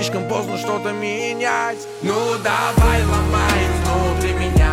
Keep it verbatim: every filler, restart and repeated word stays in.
слишком поздно что-то менять. Ну давай ломай внутри меня